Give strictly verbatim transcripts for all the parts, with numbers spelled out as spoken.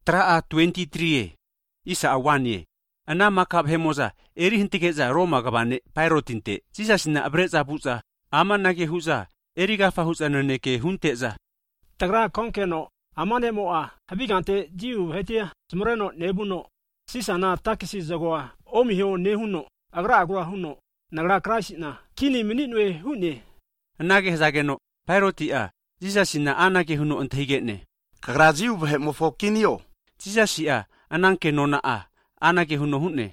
Traa twenty-three isa awanye. Ana makab hemoza eri hintikeza Roma gabane pairotinte. Jisasina abreza buza amanage huza eri gafa huza neke hunteza. Tagra konkeno amane moa habigante jiu hetia smreno nebuno sisana takisi zagoa omihyo nehuno agra agra huno nagra krashina kini minitwe hune nage hezageno pairotia jisasina anage huno anthigene kagra jiu he mofokinio jisasia ananke nona a anage huno hune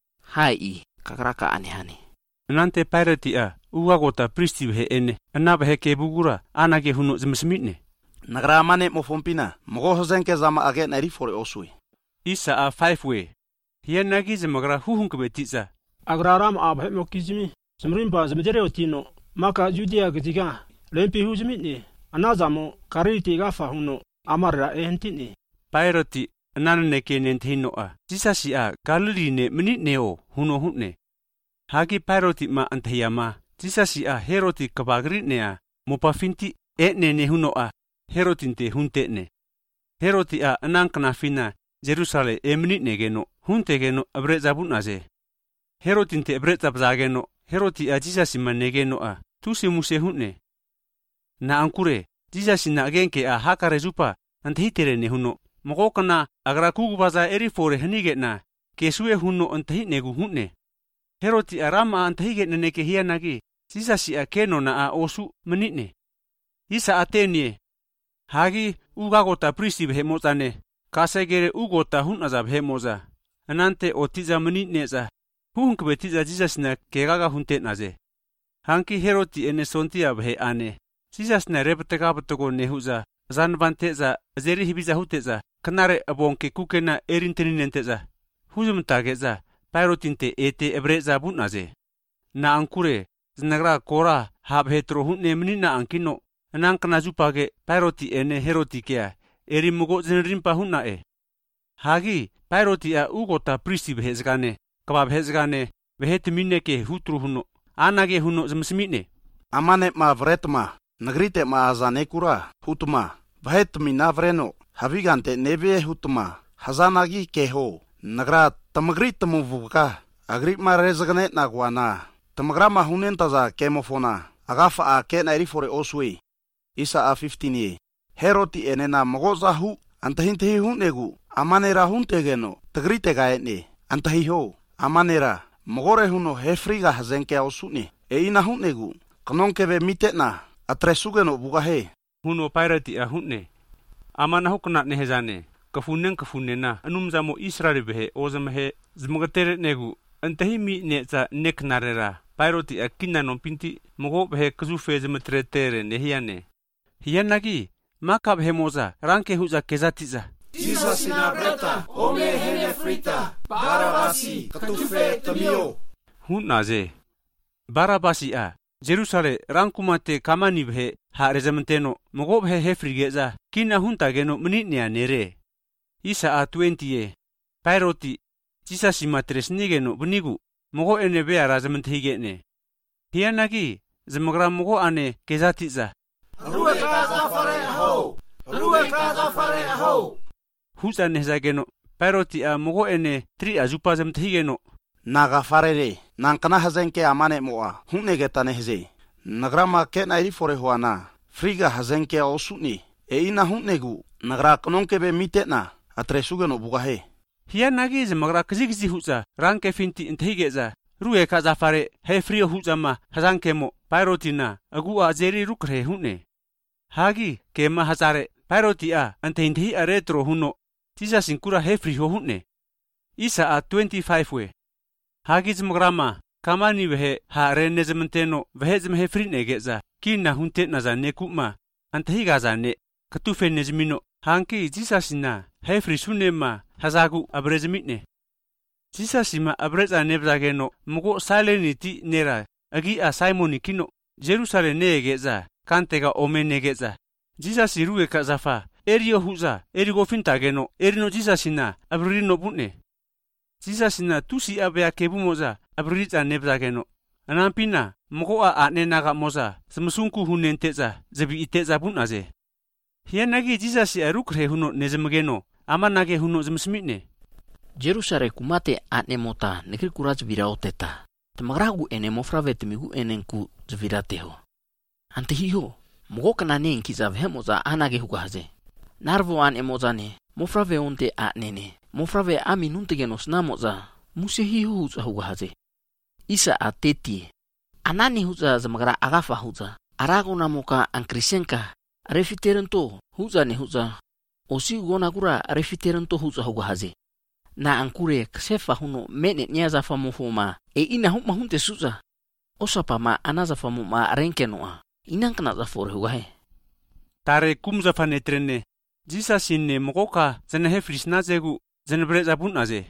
hai kagra ka anihani nante pairotia uwagota pristi he ene anaba he kebugura anage huno zmsmitne nagra mane mofompina mogo hozenke zama age nari fore osui isa a five way hiya nagi zamagra huhun kubetiza agraram ab he mokizimi smrimpa zmejereotino maka judia gitiga lempi huzmitni anazamo kariti gafa huno amarra entini pairoti nanne kenentino a jisasi a galirine minitneo huno hunne hagi pairoti ma antayama jisasi a heroti kabagrinea mopafinti etne ne huno a herotinte huntene heroti a anankna fina Jerusalem emnitne geno hunte geno abreza bunaze herotinte abreza bzageno heroti a jisasi manegeno a tusi muse hunne na ankure jisasi na genke a hakare zupa antihitere ne huno mogokana agra kugubaza eri fore hanigena kesue huno antihitnegu hunne heroti a rama antihigene neke hianagi jisasi a keno na a osu manitne isa atenie hagi ugagota pristi behemozane kasegere ugota hunaza behemoza anante otiza minitneza huhunkbetiza jisasna kegaga huntenaze hanki heroti ene sontia behe ane jisasna reptegabtogo nehuza zanvanteza zeri hibiza huteza kanare abonke kukena erinteninenteza huzumtageza pairotinte ete ebreza bunaze na ankure znagra kora habhetro hunne minina ankino anankana jupage pairoti ene heroti kea eri mugo zinrimpa hunna e hagi pairoti a ugota pristi behezgane kabab hezgane behet mineke hutru huno anage huno zmsmine amane ma vretma nagrite ma azane kura hutma behet minavreno havigante nebe hutma hazanagi keho nagra tamagrit muvuka agrit ma rezgane nagwana tamagra ma hunentaza kemofona agafa a kena eri fore oswe isa a fifteen ye heroti enena mogozahu antahintehi hunegu amanera huntegeno tagrite gaene antahiho amanera mogore huno hefriga hazenke osune e ina hunegu knonkebe mitena atresugeno bugahe huno pairati a hunne amana hukna nehezane kafunen kafunena anumzamo israel behe ozamhe zmugatere negu antahi mi neza neknarera pairoti a kinnanon pinti mogo behe kazufe zmetretere nehiane hiyanagi makab hemoza ranke huza kezatiza Jesus inabreta ome hene frita barabasi katufe tamio hunaze barabasi a Jerusalem rankumate kamani bhe ha rezamanteno mogo bhe hefrigeza kina hunta geno minitnia nere isa a twenty ye pairoti Jesus imatres nigeno bunigu mogo ene bea razamantihigene hiyanagi zamagra mogo ane kezatiza Ruwe kaza fare aho Ruwe kaza fare aho Husa nehzageno pairoti a mogo ene tri azupa zamthigeno naga farere nankana hazenke amane moa hunege tanehze nagrama kena iri fore hoana friga hazenke osuni e ina hunnegu nagra knonke be mitena atresugeno bugahe hiya nagi zamagra kizigzi husa ranke finti inthigeza ruwe kaza fare he frio husama hazanke mo pairotina agu a zeri rukre hunne hagi kema hazare pairoti a antehinthi a retro huno tisa sinkura hefri ho hunne isa a twenty-five we hagi zmograma kamani vehe ha renezmenteno vehe zm hefri negeza kina hunte nazane kuma antehi gazane katufe nezmino hanki tisa sina hefri sunema hazagu abrezmitne tisa sima abreza nebzageno mugo saleniti nera agi a simonikino Jerusalem negeza kantega omenegeza Jesus iruwe kazafa erio huza erigo fintageno erino Jesus ina abrino bunne Jesus ina tusi abea kebumoza abrita nebzageno anampina mogo a anenaga moza samsunku hunenteza zebi iteza bunaze hiyanagi Jesus arukre huno nezemgeno Ama nage huno zemsmitne. Jerusare kumate atne mota negeri kura zvira oteta. Temagragu ene mofrave temigu enenku zvira teho. Ante hiho, mogo kanane inkiza vhemoza anage hugaze. Narvo an emozane, mofrave onte atnene. Mofrave ami nuntegenos namoza, muse hiho huza hugaze. Isa ateti. Anani huza zamagra agafa huza. Arago namoka ankrisenka. Refiterento huza ne huza. Osi gona kura refiterento huza hugaze. Na ankure ksefa huno mene nyaza famufuma e ina huma hunte suza. Osapa ma anaza famuma renkenoa. Inang kana za for hugahe. Tare kumza fanetrene. Jisa sinne mokoka zana hefrisna zegu zana breza bunaze.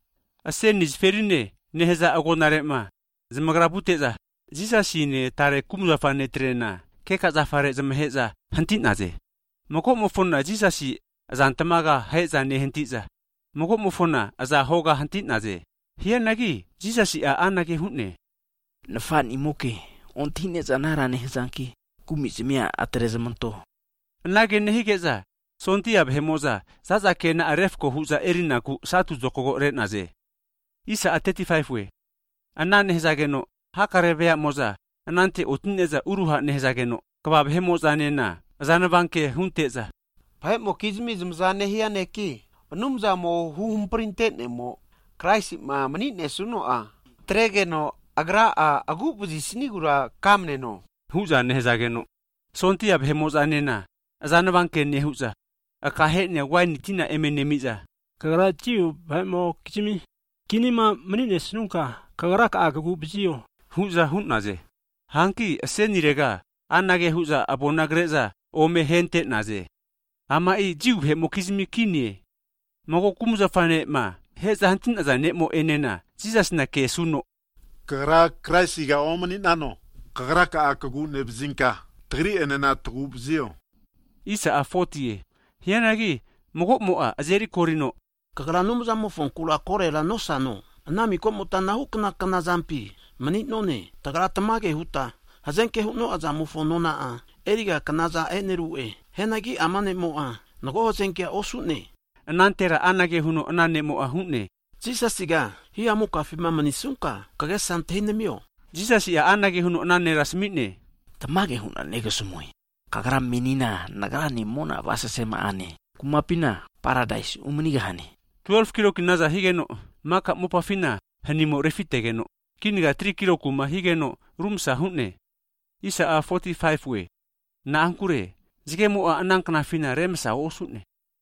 Asen niz ferine neheza agonarema. Zamagra buteza. Jisa sinne tare kumza fanetrena. Keka zafare zamaheza hantinaze. Moko mofona jisa si azantamaga heza nehentiza. Moko mofona aza hoga hantinaze. Hiya nagi jisa si a anage hunne. Nafan imoke ontine zanara nehezanki kumizimia atrezamanto. Nage nehigeza. Sonti abhemoza zaza kena arefko huza erinaku satu zokogo renaze. Isa a thirty-five we. Anane hezageno hakarevea moza. Anante utineza uruha nehezageno. Kababhemoza nena. Zanavanke hunteza. Pahe mo kizmizm zane hiya neki. Numza mo huhumprintet mo. Kraisi ma manitne suno a. Tregeno agra a agupuzi sinigura kamne no. Huza nehezageno. Sonti abhemoza nena. Zanavanke nehuza. Akahe ne wani tina emenemiza. Kagara chiu bhaimo kichimi. Kinima manine snuka kagara ka agagu bjiyo. Huza hunaze. Hanki asenirega anage huza abonagreza ome hente naze. Ama i jiu he mokizmi kinie. Mago kumza fane ma heza hantin aza mo enena. Jesus na ke suno. Kagara kraisiga omani nano. Kagara ka akagu nebzinka. Tiri enena tugu bjiyo. Isa a forty. Hianagi, mogo moa azeri korino. Kagara numza mo fonkula kore la no sano. Anami ko mutana hukna kana zampi. Manit none, tagara tamage huta. Hazenke huno azamu fonona a. Eriga kanaza eneru e. Henagi amane moa. Nago hazenke osune. Anantera anage huno anane moa hune. Jisa siga, hiya muka fima manisunka. Kage santene mio. Jisa siya anage huno anane rasmine. Tamage huna nega sumoi. Kagara menina nagara ni mona basa sema ane. Kumapina paradise umunigahane. twelve kilo kinaza higeno. Maka mupafina hanimo refitegeno. Kiniga three kilo kuma higeno rumsa hune. Isa a forty-five we. Na ankure. Zige moa anang kanafina remsa osune.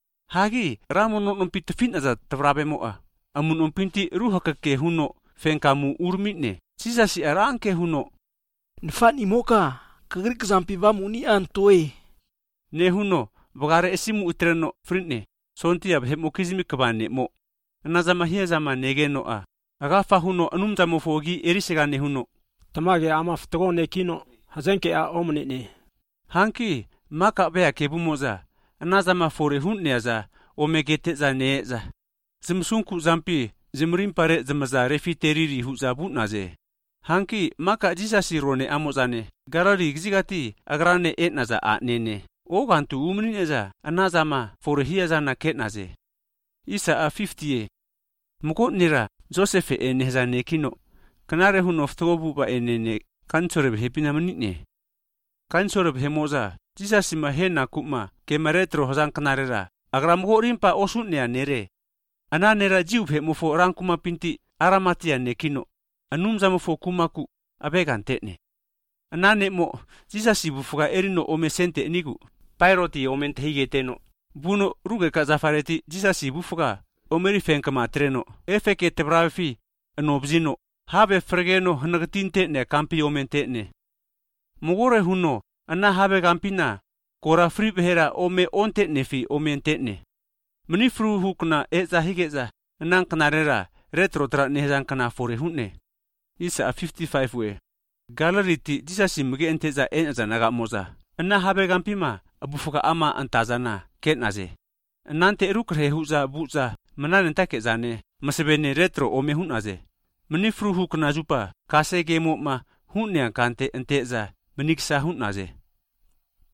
Hagi ramon non pitufin aza tavrabe moa. Amun umpinti ruha kake huno. Fenkamu urmine. Sisa si aranke huno. Nfani moka. Kagrik zampi vamu ni antoe. Ne huno, bagare esimu utreno frintne. Sonti ab hemokizimi kabane mo. Nazama hiya zama negeno a. Agafa huno anumza mofogi erisega ne huno. Tamage ama ftogo ne kino. Hazenke a omne ne. Hanki, maka bea kebumoza. Nazama fore hunne aza. Omegete za neeza. Zimsunku zampi. Zimrimpare zamaza refiteriri huzabu naze. Hanki maka jisasi rone amozane. Garari gzigati agrane etnaza a nene. Ogantu umnineza anazama forhiaza na ketnaze. Isa a fifty. Muko nira Joseph e nehzane kino. Kanare huno ftobu ba enene kanchoreb hepina manine. Kanchoreb hemoza jisasi mahena kuma kemaretro hozan kanarera. Agramugo rimpa osunne nere. Ananera jiu he mufo rankuma pinti aramatia nekino. Anumza mufo kumaku abegantene. Anane mo jisasi bufuga erino omesente nigu. Pairoti omente higeteno. Buno ruge kazafareti jisasi bufuga omeri fenkama treno. Efeke tebrafi anobzino. Habe fregeno hanagtinte ne kampi omente ne. Mugore huno ana habe kampina. Kora free behera ome onte nefi omente ne. Manifru hukna eza higeza nang kanarera retro tra nehzan kana fore hunne. Isa a fifty-five we. Galariti jisasi muge enteza enza naga moza. Anna habe gampima abufuka ama antazana kenaze. Nante rukre huza buza mananenta zane masebene retro ome hunaze. Manifru hukna jupa kase gemo ma hunne kante enteza maniksa hunaze.